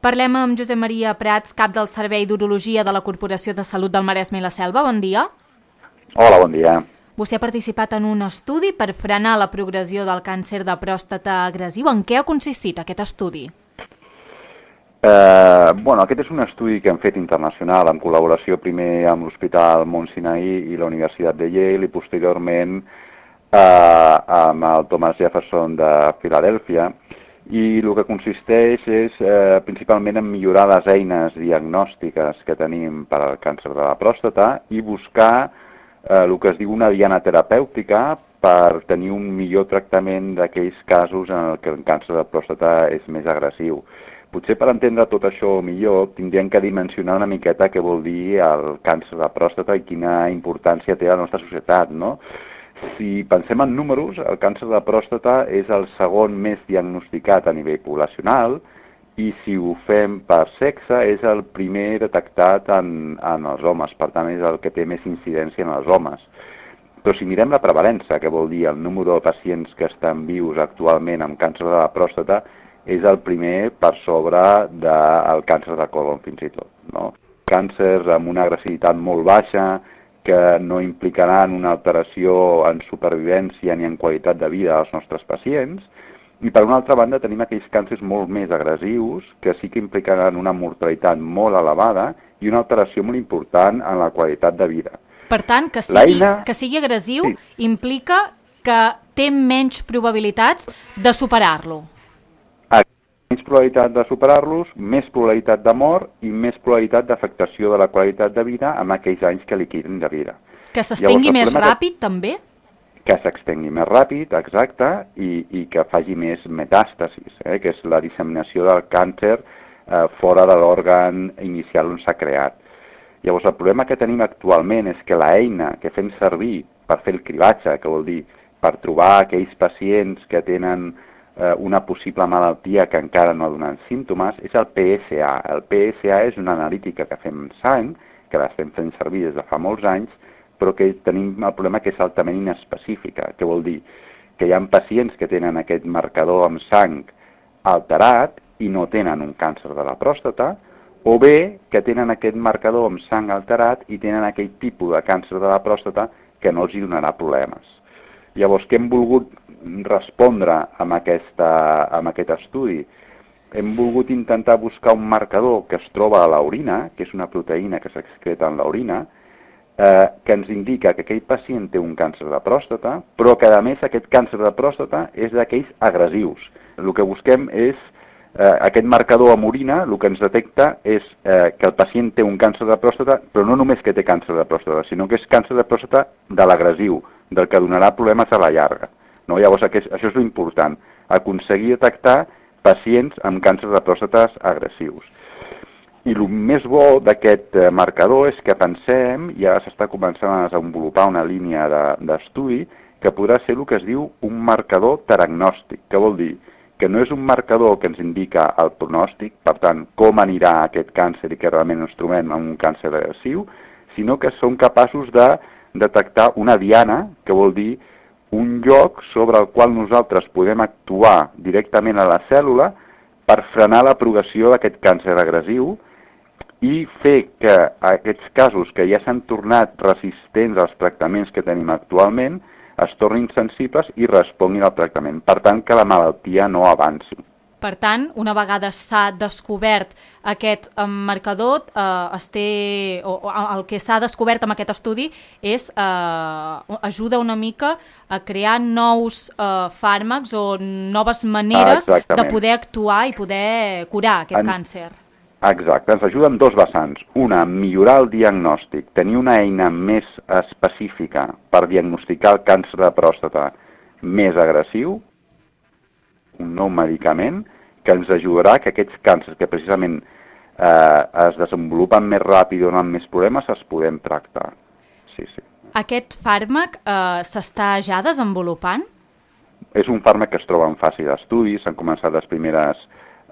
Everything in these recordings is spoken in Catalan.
Parlem amb Josep Maria Prats, cap del Servei d'Urologia de la Corporació de Salut del Maresme i la Selva. Bon dia. Hola, bon dia. Vostè ha participat en un estudi per frenar la progressió del càncer de pròstata agressiu. En què ha consistit aquest estudi? Aquest és un estudi que hem fet internacional en col·laboració primer amb l'Hospital Mount Sinai i la Universitat de Yale i posteriorment amb el Thomas Jefferson de Filadèlfia, i el que consisteix és principalment en millorar les eines diagnòstiques que tenim per al càncer de la pròstata i buscar el que es diu una diana terapèutica per tenir un millor tractament d'aquells casos en què el càncer de pròstata és més agressiu. Potser per entendre tot això millor tindríem que dimensionar una miqueta què vol dir el càncer de pròstata i quina importància té a la nostra societat, no? Si pensem en números, el càncer de pròstata és el segon més diagnosticat a nivell poblacional i si ho fem per sexe és el primer detectat en els homes, per tant és el que té més incidència en els homes. Però si mirem la prevalença, que vol dir el número de pacients que estan vius actualment amb càncer de la pròstata, és el primer per sobre del càncer de colon fins i tot, no? Càncers amb una agressivitat molt baixa, que no implicaran una alteració en supervivència ni en qualitat de vida dels nostres pacients, i per una altra banda tenim aquells càncers molt més agressius que sí que implicaran una mortalitat molt elevada i una alteració molt important en la qualitat de vida. Per tant, que sigui agressiu sí. Implica que té menys probabilitats de superar-lo. Menys probabilitat de superar-los, més probabilitat de mort i més probabilitat d'afectació de la qualitat de vida en aquells anys que li queden de vida. Que s'estengui més ràpid, també? Que s'estengui més ràpid, exacte, i que faci més metàstasis, que és la disseminació del càncer fora de l'òrgan inicial on s'ha creat. Llavors, el problema que tenim actualment és que l'eina que fem servir per fer el cribatge, que vol dir per trobar aquells pacients que tenen una possible malaltia que encara no ha donat símptomes, és el PSA. El PSA és una analítica que fem en sang, que l'estem fent servir des de fa molts anys, però que tenim el problema que és altament inespecífica, que vol dir que hi ha pacients que tenen aquest marcador amb sang alterat i no tenen un càncer de la pròstata, o bé que tenen aquest marcador amb sang alterat i tenen aquell tipus de càncer de la pròstata que no els hi donarà problemes. Llavors, què hem volgut respondre amb aquest estudi? Hem volgut intentar buscar un marcador que es troba a l'orina, que és una proteïna que s'excreta en l'orina, que ens indica que aquell pacient té un càncer de pròstata, però que a més aquest càncer de pròstata és d'aquells agressius. El que busquem és aquest marcador amb orina, el que ens detecta és que el pacient té un càncer de pròstata, però no només que té càncer de pròstata, sinó que és càncer de pròstata de l'agressiu, del que donarà problemes a la llarga. No? Llavors, això és l'important, aconseguir detectar pacients amb càncer de pròstates agressius. I el més bo d'aquest marcador és que pensem, ja s'està començant a desenvolupar una línia d'estudi, que podrà ser el que es diu un marcador teragnòstic, que vol dir que no és un marcador que ens indica el pronòstic, per tant, com anirà aquest càncer i que realment ens trobem en un càncer agressiu, sinó que som capaços de detectar una diana, que vol dir un lloc sobre el qual nosaltres podem actuar directament a la cèl·lula per frenar la progressió d'aquest càncer agressiu i fer que aquests casos que ja s'han tornat resistents als tractaments que tenim actualment es tornin sensibles i responguin al tractament. Per tant, que la malaltia no avanci. Per tant, una vegada s'ha descobert aquest marcador, el que s'ha descobert amb aquest estudi és ajuda una mica a crear nous fàrmacs o noves maneres de poder actuar i poder curar aquest càncer. Exacte, ens ajuda en dos vessants. Una, millorar el diagnòstic, tenir una eina més específica per diagnosticar el càncer de pròstata més agressiu, un nou medicament que ens ajudarà que aquests càncers que precisament es desenvolupen més ràpid i donen més problemes es podem tractar. Sí. Aquest fàrmac s'està ja desenvolupant? És un fàrmac que es troba en fase d'estudi, s'han començat els primers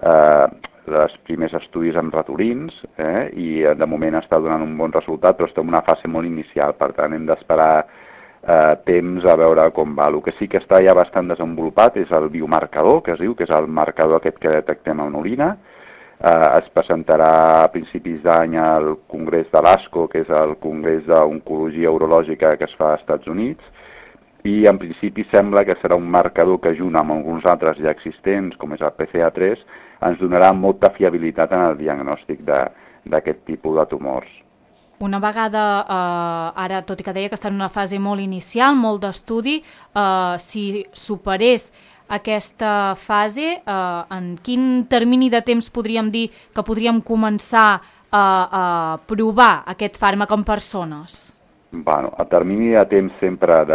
estudis amb ratolins i de moment està donant un bon resultat, però està en una fase molt inicial, per tant hem d'esperar temps a veure com va. El que sí que està ja bastant desenvolupat és el biomarcador, que es diu, que és el marcador aquest que detectem en l'orina. es presentarà a principis d'any al Congrés de l'ASCO, que és el Congrés d'Oncologia Urològica que es fa als Estats Units, i en principi sembla que serà un marcador que, junt amb alguns altres ja existents, com és el PCA3, ens donarà molta fiabilitat en el diagnòstic d'aquest tipus de tumors. Una vegada, ara, tot i que deia que està en una fase molt inicial, molt d'estudi, si superés aquesta fase, en quin termini de temps podríem dir que podríem començar a provar aquest fàrmac en persones? Bueno, el termini de temps sempre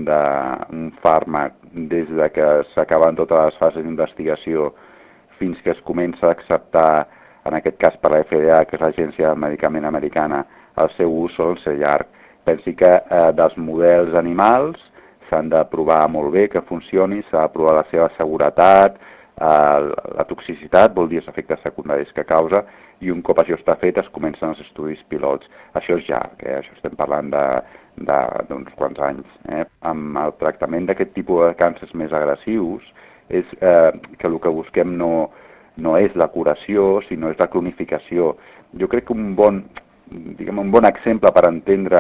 d'un fàrmac, des de que s'acaben totes les fases d'investigació fins que es comença a acceptar, en aquest cas per la FDA, que és l'Agència del Medicament Americana, el seu ús sol ser llarg. Pensi que dels models animals s'han de provar molt bé que funcioni, s'ha de provar la seva seguretat, la toxicitat, vol dir els efectes secundaris que causa, i un cop això està fet es comencen els estudis pilots. Això és llarg, això estem parlant d'uns quants anys. Amb el tractament d'aquest tipus de càncers més agressius és que el que busquem no és la curació, sinó és la cronificació. Jo crec que un bon exemple per entendre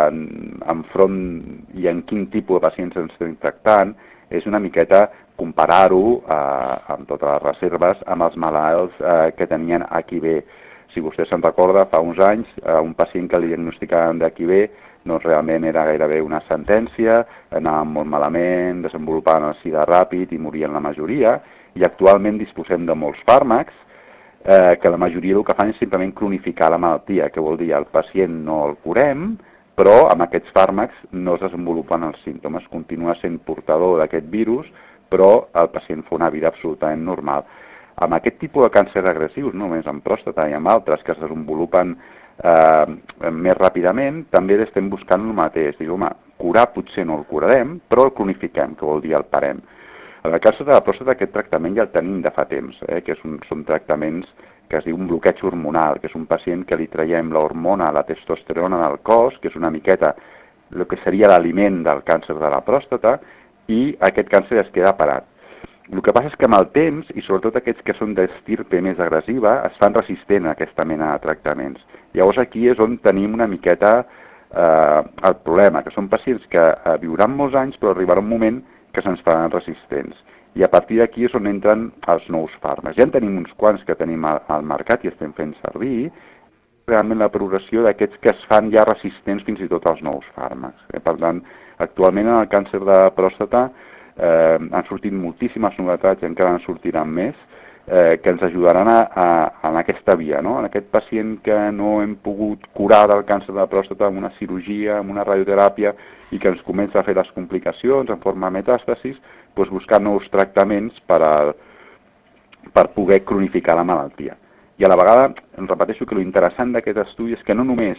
enfront i en quin tipus de pacients ens estem tractant és una miqueta comparar-ho amb totes les reserves amb els malalts que tenien HIV. Si vostè se'n recorda, fa uns anys, un pacient que li diagnosticaven d'HIV doncs realment era gairebé una sentència, anaven molt malament, desenvolupaven el SIDA ràpid i morien la majoria, i actualment disposem de molts fàrmacs que la majoria el que fan és simplement cronificar la malaltia, que vol dir el pacient no el curem, però amb aquests fàrmacs no es desenvolupen els símptomes, continua sent portador d'aquest virus, però el pacient fa una vida absolutament normal. Amb aquest tipus de càncer agressius, no només amb pròstata i amb altres que es desenvolupen més ràpidament, també estem buscant el mateix. Diu, home, curar potser no el curarem, però el cronifiquem, que vol dir el parem. En el cas de la pròstata aquest tractament ja el tenim de fa temps, que són tractaments que es diu un bloqueig hormonal, que és un pacient que li traiem l'hormona, la testosterona del cos, que és una miqueta el que seria l'aliment del càncer de la pròstata, i aquest càncer es queda parat. El que passa és que amb el temps, i sobretot aquests que són d'estirpe més agressiva, es fan resistent a aquesta mena de tractaments. Llavors aquí és on tenim una miqueta el problema, que són pacients que viuran molts anys, però arribarà un moment que se'ns faran resistents. I a partir d'aquí és on entren els nous fàrmacs. Ja en tenim uns quants que tenim al mercat i estem fent servir, realment la progressió d'aquests que es fan ja resistents fins i tot als nous fàrmacs. Per tant, actualment en el càncer de pròstata han sortit moltíssimes novetats i encara en sortiran més, que ens ajudaran en aquesta via, no? En aquest pacient que no hem pogut curar del càncer de pròstata amb una cirurgia, amb una radioteràpia, i que ens comença a fer les complicacions en forma de metàstasis, doncs buscar nous tractaments per poder cronificar la malaltia. I a la vegada, em repeteixo que l'interessant d'aquest estudi és que no només,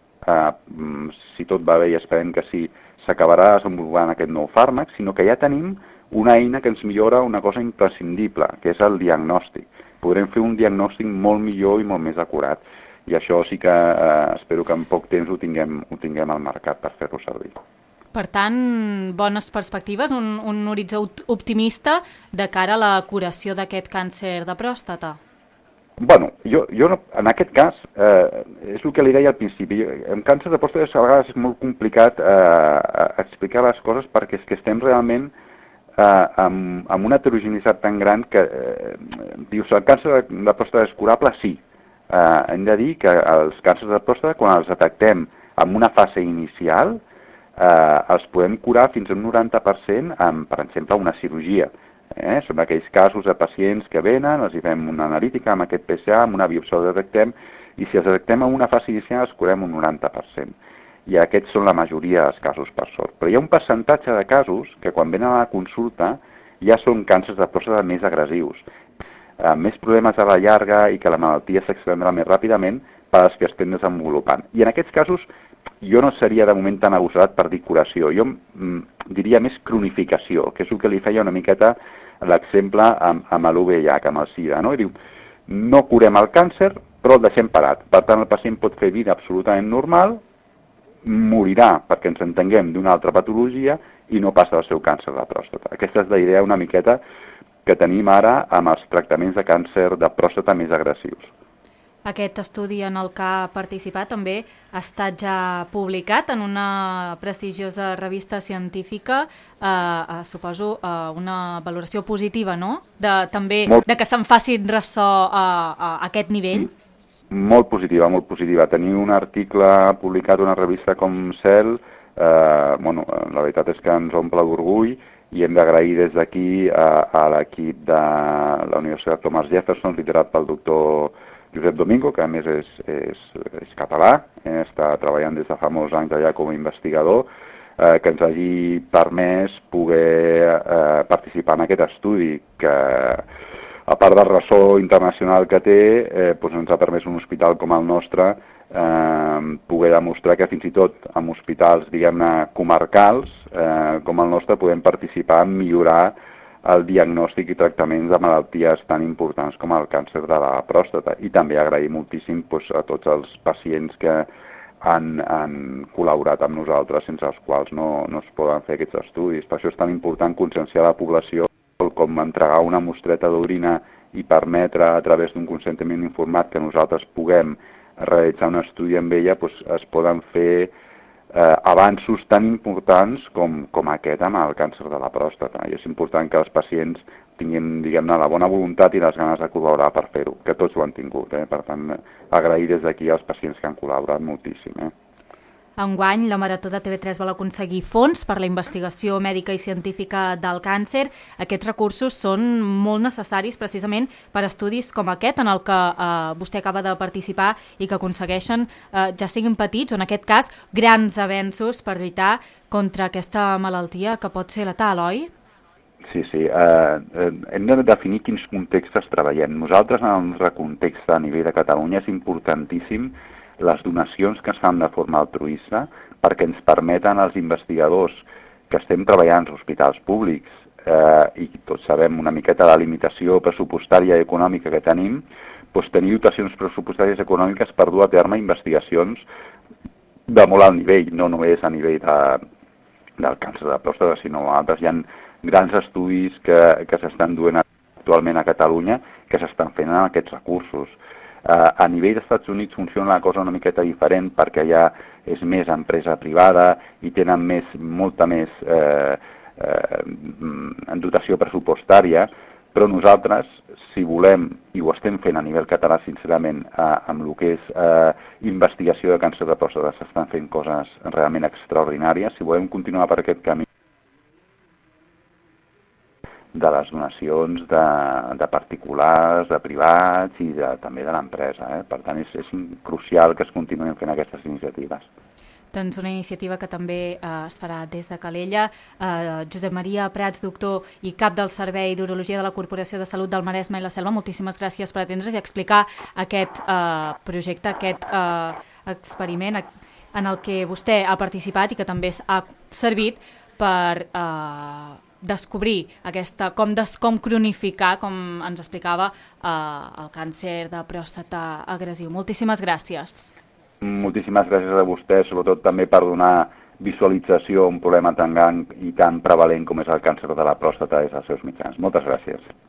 si tot va bé i esperem que sí, s'acabarà desenvolupant aquest nou fàrmac, sinó que ja tenim una eina que ens millora una cosa imprescindible, que és el diagnòstic. Podrem fer un diagnòstic molt millor i molt més acurat. I això sí que espero que en poc temps ho tinguem al mercat per fer-lo servir. Per tant, bones perspectives, un horitzó optimista de cara a la curació d'aquest càncer de pròstata. Bueno, jo en aquest cas, és el que li deia al principi, en càncer de pròstata a vegades és molt complicat explicar les coses perquè és que estem realment amb una heterogeneïtat tan gran que dius, el càncer de pròstata és curable? Sí. Hem de dir que els càncers de pròstata, quan els detectem en una fase inicial, els podem curar fins a un 90% amb, per exemple, una cirurgia. Són aquells casos de pacients que venen, els hi fem una analítica amb aquest PSA, amb una biòpsia els detectem, i si els detectem en una fase inicial els curem un 90%. I aquests són la majoria dels casos, per sort. Però hi ha un percentatge de casos que quan venen a la consulta ja són càncers de pròstata més agressius, amb més problemes a la llarga i que la malaltia s'extendrà més ràpidament per als que estem desenvolupant. I en aquests casos jo no seria de moment tan agosarat per dir curació, jo diria més cronificació, que és el que li feia una miqueta l'exemple amb l'UVIH, amb el SIDA. No? I diu, no curem el càncer, però el deixem parat. Per tant, el pacient pot fer vida absolutament normal, morirà, perquè ens entenguem, d'una altra patologia i no passa el seu càncer de pròstata. Aquesta és la idea una miqueta que tenim ara amb els tractaments de càncer de pròstata més agressius. Aquest estudi en el que ha participat també ha estat ja publicat en una prestigiosa revista científica, suposo una valoració positiva, no? També de que se'n facin ressò a aquest nivell. Molt positiva, molt positiva. Tenir un article publicat en una revista com Cell, la veritat és que ens omple d'orgull i hem d'agrair des d'aquí a l'equip de la Universitat Thomas Jefferson, liderat pel doctor Josep Domingo, que a més és català, està treballant des de fa molts anys allà com a investigador, que ens hagi permès poder participar en aquest estudi, que a part del ressò internacional que té, ens ha permès un hospital com el nostre poder demostrar que fins i tot en hospitals, diguem-ne, comarcals, com el nostre, podem participar en millorar el diagnòstic i tractaments de malalties tan importants com el càncer de la pròstata. I també agrair moltíssim a tots els pacients que han col·laborat amb nosaltres, sense els quals no es poden fer aquests estudis. Per això és tan important conscienciar la població, com entregar una mostreta d'orina i permetre, a través d'un consentiment informat, que nosaltres puguem realitzar un estudi amb ella, es poden fer avanços tan importants com aquest amb el càncer de la pròstata. I és important que els pacients tinguin, diguem-ne, la bona voluntat i les ganes de col·laborar per fer-ho, que tots ho han tingut. Per tant, agrair des d'aquí als pacients que han col·laborat moltíssim. Enguany, la Marató de TV3 vol aconseguir fons per la investigació mèdica i científica del càncer. Aquests recursos són molt necessaris precisament per estudis com aquest, en el que vostè acaba de participar i que aconsegueixen, ja siguin petits o en aquest cas, grans avenços per lluitar contra aquesta malaltia que pot ser letal, oi? Sí. Hem de definir quins contextos treballem. Nosaltres, en el nostre context a nivell de Catalunya, és importantíssim les donacions que es fan de forma altruista perquè ens permeten als investigadors que estem treballant als hospitals públics i tots sabem una miqueta la limitació pressupostària i econòmica que tenim, tenir dotacions pressupostàries econòmiques per dur a terme investigacions de molt alt nivell, no només a nivell del càncer de pròstata, sinó altres. Hi ha grans estudis que s'estan duent actualment a Catalunya que s'estan fent amb aquests recursos. A nivell dels Estats Units funciona la cosa una miqueta diferent perquè allà és més empresa privada i tenen molta més dotació pressupostària, però nosaltres, si volem, i ho estem fent a nivell català sincerament, amb el que és investigació de càncer de pròstata, s'estan fent coses realment extraordinàries. Si volem continuar per aquest camí de les donacions de particulars, de privats i també de l'empresa. Per tant, és crucial que es continuïn fent aquestes iniciatives. Doncs una iniciativa que també es farà des de Calella. Josep Maria Prats, doctor i cap del Servei d'Urologia de la Corporació de Salut del Maresme i la Selva, moltíssimes gràcies per atendre's i explicar aquest projecte, aquest experiment en el que vostè ha participat i que també ha servit per descobrir com cronificar, com ens explicava, el càncer de pròstata agressiu. Moltíssimes gràcies. Moltíssimes gràcies a vostès, sobretot també per donar visualització a un problema tan gran i tan prevalent com és el càncer de la pròstata des dels seus mitjans. Moltes gràcies.